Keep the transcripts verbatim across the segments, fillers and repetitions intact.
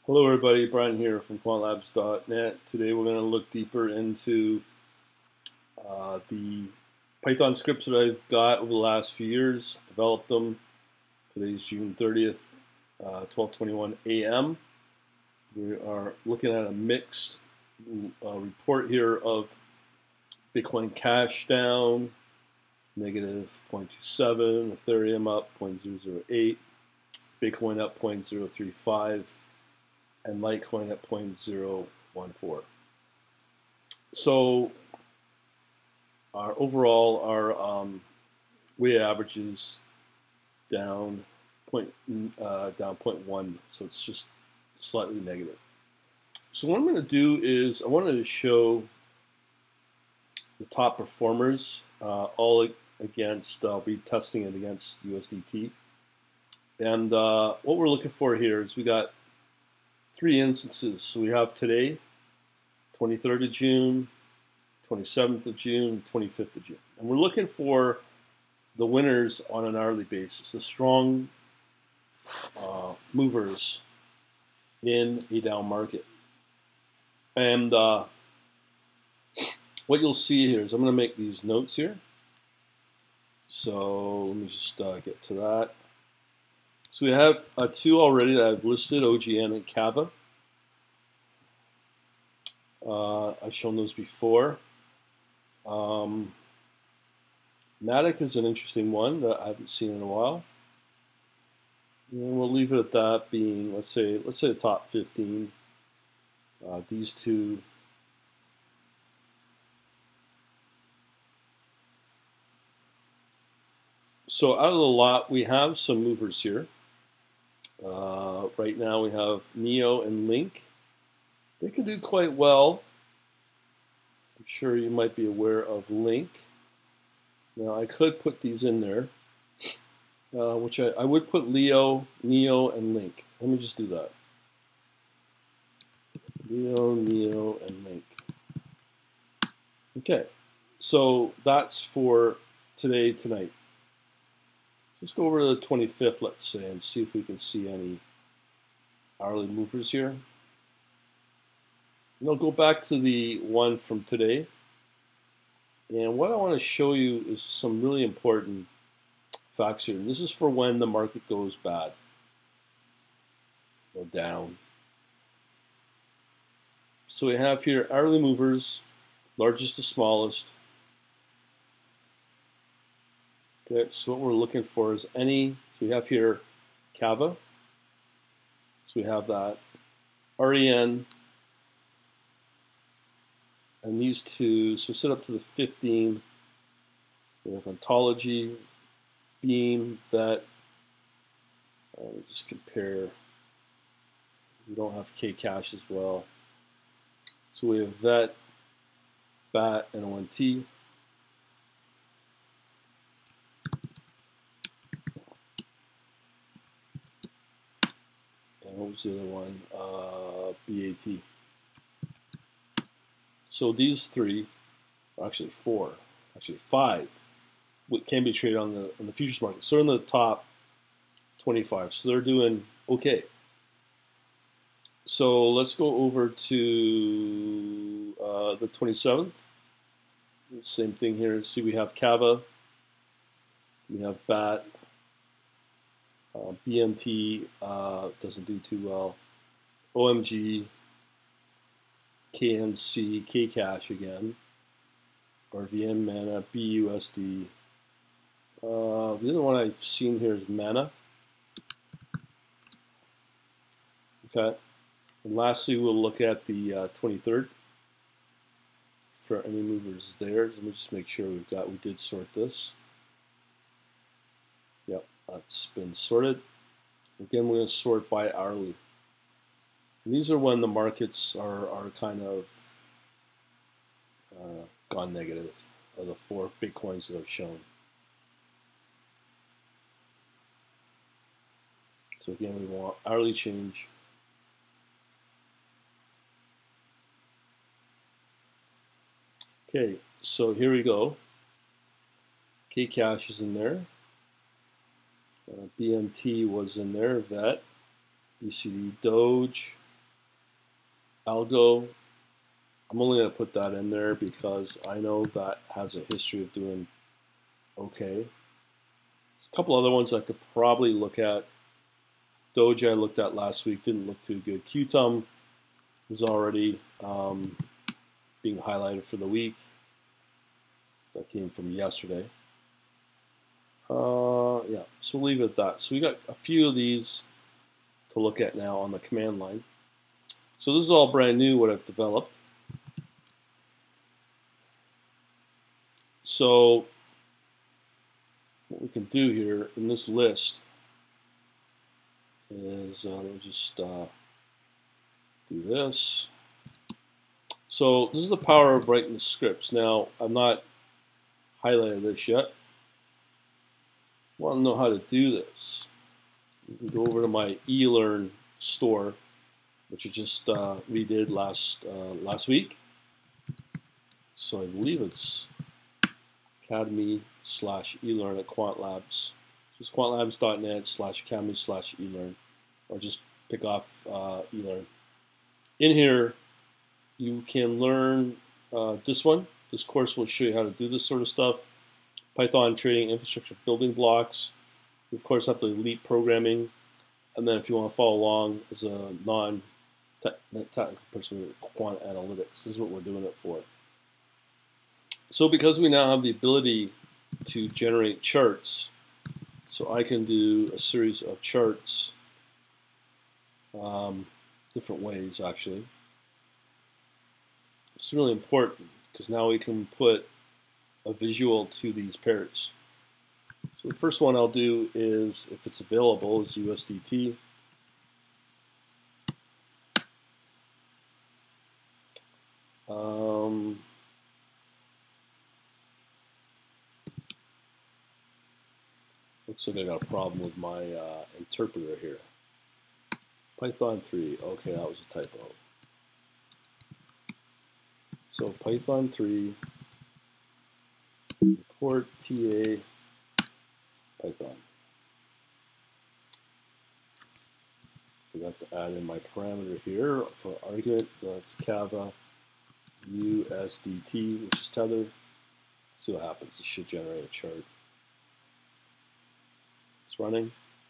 Hello everybody, Brian here from quant labs dot net. Today we're going to look deeper into uh, the Python scripts that I've got over the last few years, developed them. Today's June thirtieth, uh, twelve twenty-one a m We are looking at a mixed uh, report here of Bitcoin Cash down, negative zero point two seven, Ethereum up zero point zero zero eight, Bitcoin up zero point zero three five, and Litecoin at zero point zero one four. So our overall, our um, weighted averages down point uh, down zero point one, so it's just slightly negative. So what I'm going to do is I wanted to show the top performers, uh, all against. I'll be testing it against U S D T, and uh, what we're looking for here is we got three instances. So we have today, twenty-third of June, twenty-seventh of June, twenty-fifth of June. And we're looking for the winners on an hourly basis, the strong uh, movers in a down market. And uh, what you'll see here is I'm going to make these notes here. So let me just uh, get to that. So we have uh, two already that I've listed, O G N and Kava. Uh, I've shown those before. Um, Matic is an interesting one that I haven't seen in a while. And we'll leave it at that being, let's say, let's say the top fifteen. Uh, these two. So out of the lot, we have some movers here. Uh, right now we have Neo and Link. They can do quite well. I'm sure you might be aware of Link. Now I could put these in there, uh, which I, I would put Leo, Neo, and Link. Let me just do that. Leo, Neo, and Link. Okay, so that's for today, tonight. Let's go over to the twenty-fifth, let's say, and see if we can see any hourly movers here. And I'll go back to the one from today. And what I want to show you is some really important facts here. And this is for when the market goes bad or down. So we have here hourly movers, largest to smallest. Okay, so what we're looking for is any, so we have here Kava. So we have that. R E N. And these two, so set up to the fifteen. We have Ontology, Beam, Vet. Uh, we just compare. We don't have Kcash as well. So we have Vet, Bat, and O N T. And what was the other one? Uh, B A T. So these three, actually four, actually five, can be traded on the on the futures market. So they're in the top twenty-five. So they're doing okay. So let's go over to uh, the twenty-seventh. Same thing here. See, we have Kava, we have Bat, uh, B M T uh, doesn't do too well, O M G, K M C, Kcash again, R V M, Mana, B U S D. Uh, the other one I've seen here is Mana. Okay. And lastly, we'll look at the uh, twenty-third for any movers there. Let me just make sure we've got, we did sort this. Yep, that's been sorted. Again, we're going to sort by hourly. And these are when the markets are, are kind of uh, gone negative, of the four Bitcoins that I've shown. So again, we want hourly change. Okay, so here we go. Kcash is in there. Uh, B M T was in there, Vet, B C D, Doge, algo. I'm only going to put that in there because I know that has a history of doing okay. There's a couple other ones I could probably look at. Doji I looked at last week, didn't look too good. Q T U M was already um, being highlighted for the week. That came from yesterday. Uh, yeah, so we'll leave it at that. So we got a few of these to look at now on the command line. So this is all brand new, what I've developed. So what we can do here in this list is, uh, let me just uh, do this. So this is the power of writing the scripts. Now, I'm not highlighted this yet. Want to know how to do this? You can go over to my eLearn store, which I just uh, redid last uh, last week. So I believe it's academy slash eLearn at QuantLabs. So it's quantlabs.net slash academy slash eLearn, or just pick off uh, eLearn. In here, you can learn uh, this one. This course will show you how to do this sort of stuff. Python trading infrastructure building blocks. You, of course, have to elite programming. And then if you want to follow along as a non-technical person, quant analytics. This is what we're doing it for. So because we now have the ability to generate charts, so I can do a series of charts um, different ways, actually. It's really important because now we can put a visual to these pairs. So the first one I'll do is, if it's available, is U S D T. Um, looks like I got a problem with my uh, interpreter here. Python three, okay, that was a typo. So Python three, report T A, Python. Forgot to add in my parameter here for argument. That's Kava U S D T, which is tether. See what happens. It should generate a chart. It's running.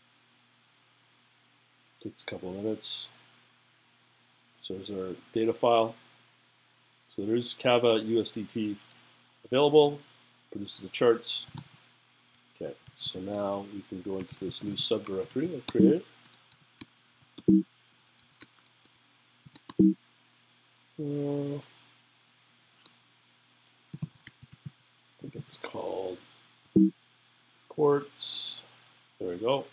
Takes a couple of minutes. So there's our data file. So there's Kava U S D T available. Produces the charts. Okay, so now we can go into this new subdirectory I've created. Uh, I think it's called reports. There we go.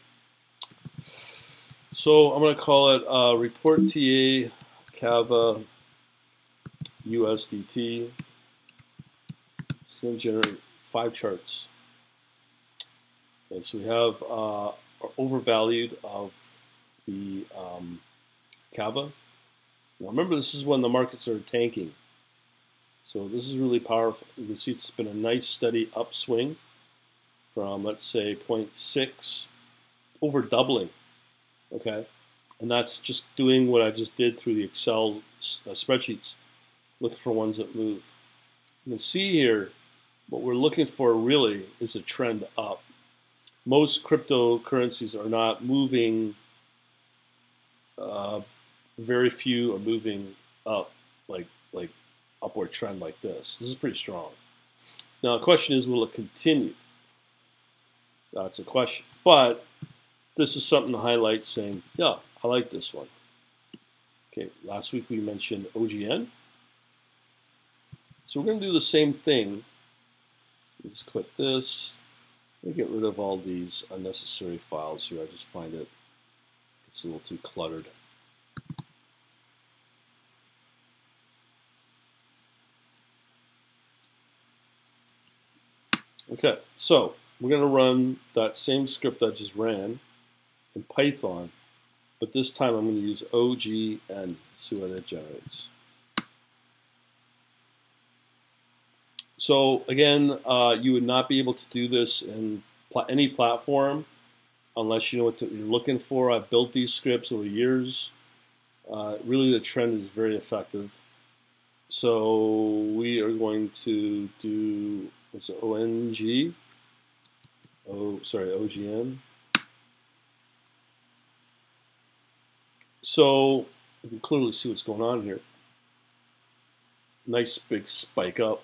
So I'm going to call it uh, report T A Kava U S D T. It's going to generate five charts. Okay, so we have uh, our overvalued of the um, Kava. Now remember, this is when the markets are tanking. So this is really powerful. You can see it's been a nice steady upswing from, let's say, zero point six, over doubling. Okay, and that's just doing what I just did through the Excel uh, spreadsheets, looking for ones that move. You can see here, what we're looking for really is a trend up. Most cryptocurrencies are not moving. Uh, very few are moving up, like like upward trend like this. This is pretty strong. Now the question is, will it continue? That's a question. But this is something to highlight, saying, yeah, I like this one. Okay, last week we mentioned O G N. So we're going to do the same thing. Just click this. Let me get rid of all these unnecessary files here. I just find it it's a little too cluttered. Okay, so we're going to run that same script I just ran in Python, but this time I'm going to use O G N. See what it generates. So again, uh, you would not be able to do this in pl any platform unless you know what to, you're looking for. I've built these scripts over years. Uh, really, the trend is very effective. So we are going to do what's it, O N G? Oh, sorry, O G N. So you can clearly see what's going on here. Nice big spike up.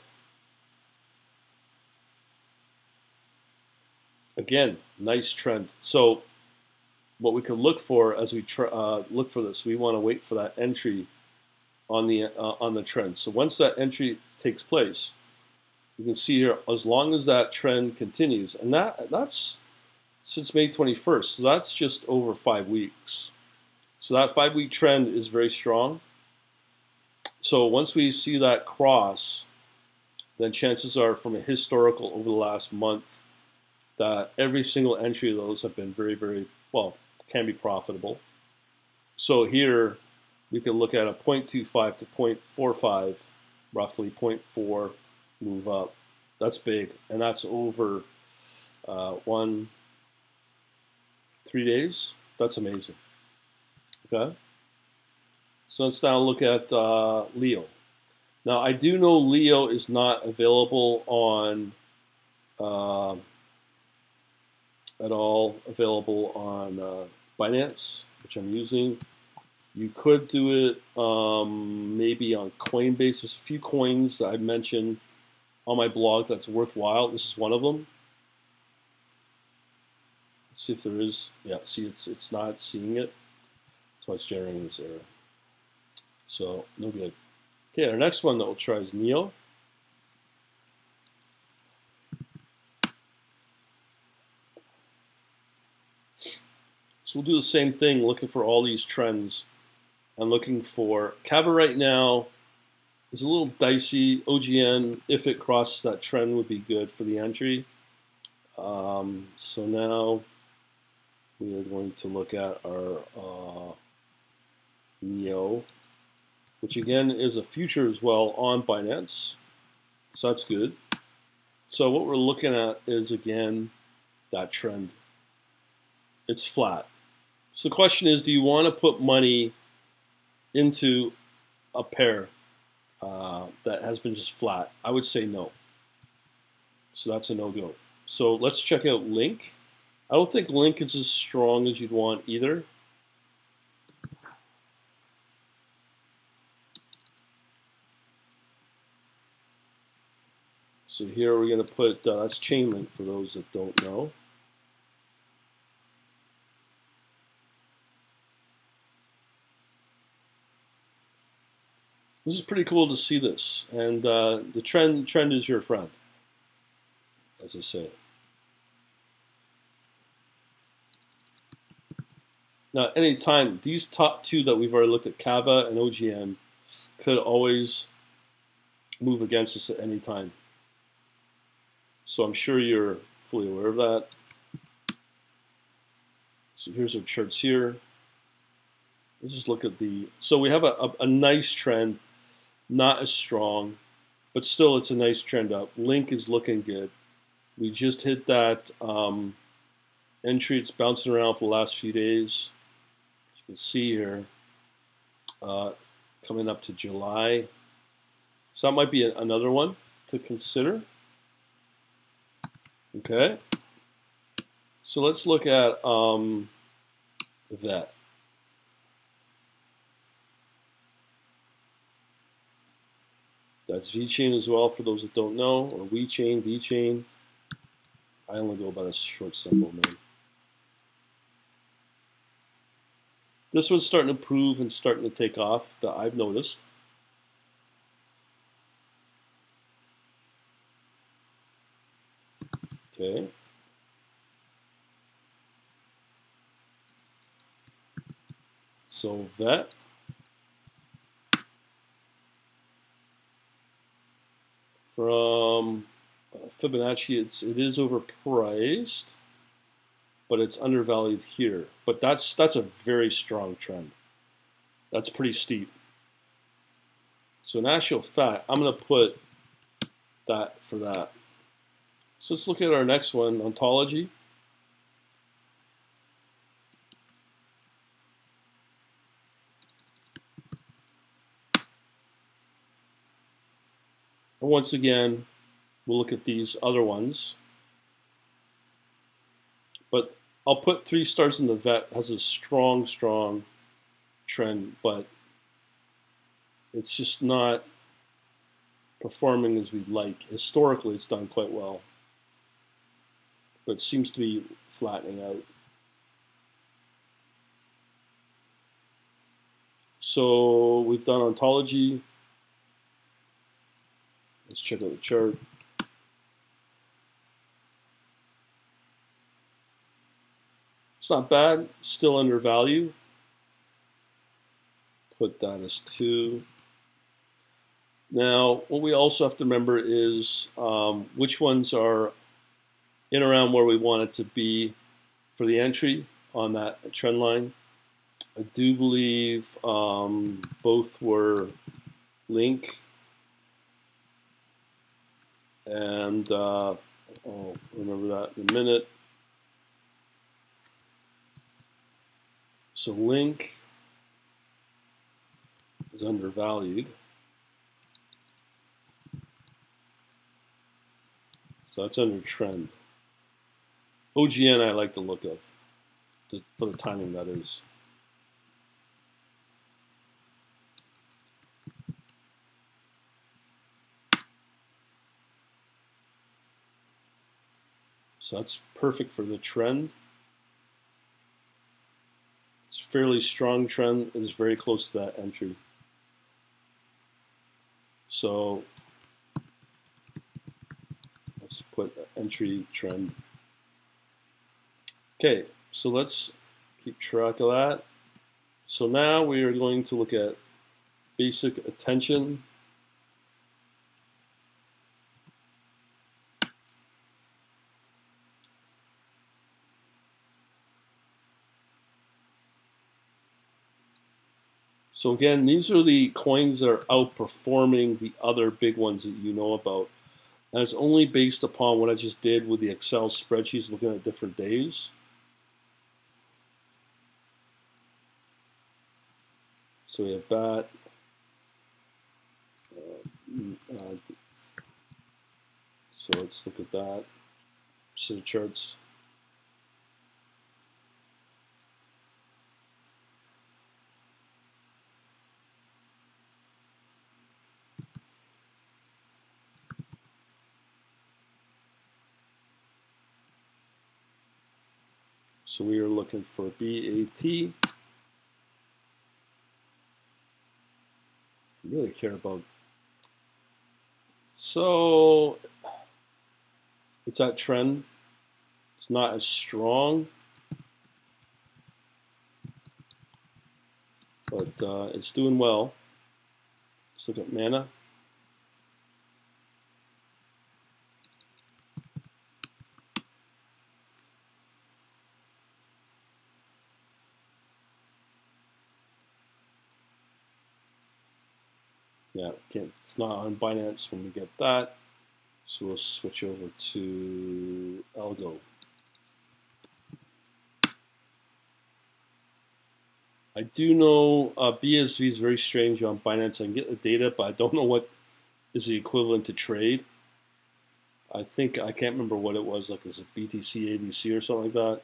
Again, nice trend. So what we could look for as we try, uh, look for this, we want to wait for that entry on the uh, on the trend. So once that entry takes place, you can see here, as long as that trend continues, and that that's since May twenty-first, so that's just over five weeks. So that five-week trend is very strong. So once we see that cross, then chances are from a historical over the last month that every single entry of those have been very, very, well, can be profitable. So here we can look at a zero point two five to zero point four five, roughly zero point four move up. That's big, and that's over uh, one, three days. That's amazing. Okay. So let's now look at uh, Leo. Now I do know Leo is not available on uh, at all available on uh, Binance, which I'm using. You could do it um, maybe on Coinbase. There's a few coins that I mentioned on my blog that's worthwhile. This is one of them. Let's see if there is. Yeah, see, it's it's not seeing it. That's why it's generating this error. So no good. Okay, our next one that we'll try is Neo. So we'll do the same thing, looking for all these trends. I'm looking for Kava right now is a little dicey. O G N, if it crosses that trend, would be good for the entry. Um, so now we are going to look at our uh, Neo, which again is a future as well on Binance. So that's good. So what we're looking at is again that trend. It's flat. So the question is, do you want to put money into a pair uh, that has been just flat? I would say no. So that's a no-go. So let's check out Link. I don't think Link is as strong as you'd want either. So here we're going to put, uh, that's Chainlink for those that don't know. This is pretty cool to see this, and uh, the trend trend is your friend, as I say. Now, anytime these top two that we've already looked at, Kava and O G N, could always move against us at any time. So I'm sure you're fully aware of that. So here's our charts here. Let's just look at the. So we have a, a, a nice trend. Not as strong, but still it's a nice trend up. Link is looking good. We just hit that um, entry. It's bouncing around for the last few days. As you can see here, uh, coming up to July. So that might be a, another one to consider. Okay. So let's look at um, that. That's VeChain as well, for those that don't know, or WeChain, VeChain. I only go by the short, simple name. This one's starting to improve and starting to take off, that I've noticed. Okay. So that. From Fibonacci, it's it is overpriced, but it's undervalued here. But that's that's a very strong trend. That's pretty steep. So in actual fact, I'm going to put that for that. So let's look at our next one, Ontology. And once again, we'll look at these other ones. But I'll put three stars in the V E T. Has a strong, strong trend, but it's just not performing as we'd like. Historically, it's done quite well, but it seems to be flattening out. So we've done ontology. Let's check out the chart. It's not bad, still undervalued. Put that as two. Now, what we also have to remember is um, which ones are in around where we want it to be for the entry on that trend line. I do believe um, both were Link and uh, I'll remember that in a minute. So Link is undervalued. So that's under trend. O G N I like the look of, the, for the timing that is. So that's perfect for the trend. It's a fairly strong trend. It is very close to that entry. So let's put entry trend. Okay, so let's keep track of that. So now we are going to look at basic attention. So again, these are the coins that are outperforming the other big ones that you know about. And it's only based upon what I just did with the Excel spreadsheets looking at different days. So we have B A T. Uh, uh, so let's look at that. Set of charts. So we are looking for B A T. Really care about. So it's that trend. It's not as strong, but uh, it's doing well. Let's look at Mana. Yeah, can't, it's not on Binance when we get that. So we'll switch over to Algo. I do know uh, B S V is very strange on Binance. I can get the data, but I don't know what is the equivalent to trade. I think, I can't remember what it was, like is it B T C, A B C or something like that.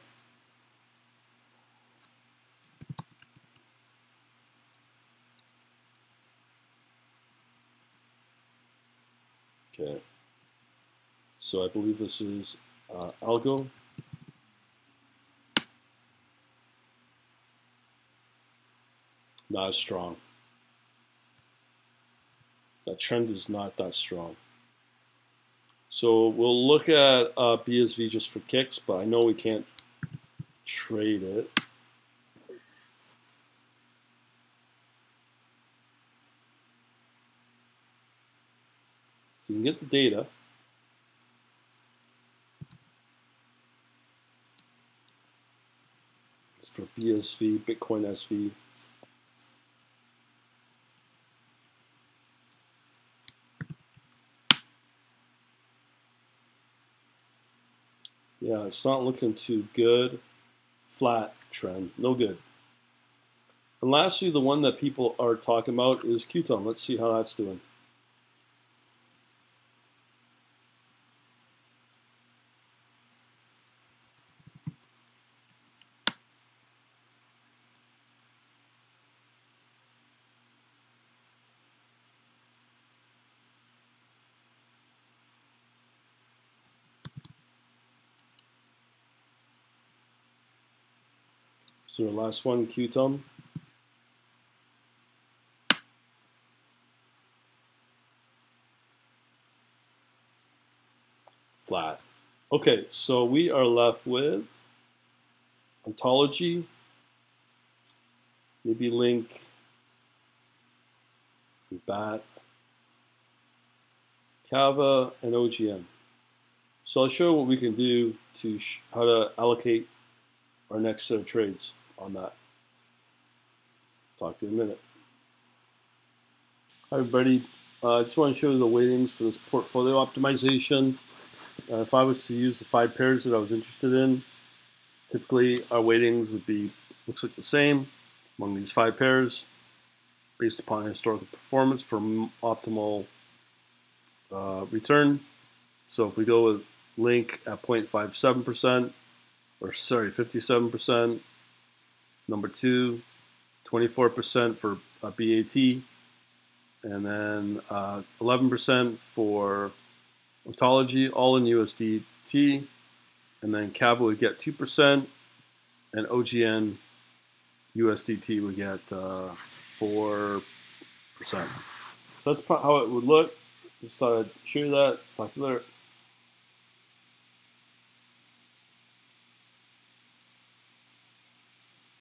Okay. So I believe this is uh, Algo. Not as strong. That trend is not that strong. So we'll look at uh, B S V just for kicks, but I know we can't trade it. So you can get the data. It's for B S V, Bitcoin S V. Yeah, it's not looking too good. Flat trend, no good. And lastly, the one that people are talking about is Qtum. Let's see how that's doing. So our last one, Q T U M. Flat. Okay, so we are left with ontology, maybe link, B A T, Kava, and O G N. So I'll show you what we can do to sh how to allocate our next set of trades on that. Talk to you in a minute. Hi everybody. I uh, just want to show you the weightings for this portfolio optimization. Uh, if I was to use the five pairs that I was interested in, typically our weightings would be, looks like the same among these five pairs based upon historical performance for optimal uh, return. So if we go with Link at zero point five seven percent, or sorry, fifty-seven percent, number two, twenty-four percent for uh, B A T, and then uh, eleven percent for ontology, all in U S D T, and then Kava would get two percent, and O G N U S D T would get uh, four percent. So that's how it would look. Just thought I'd show you that. Talk to you later.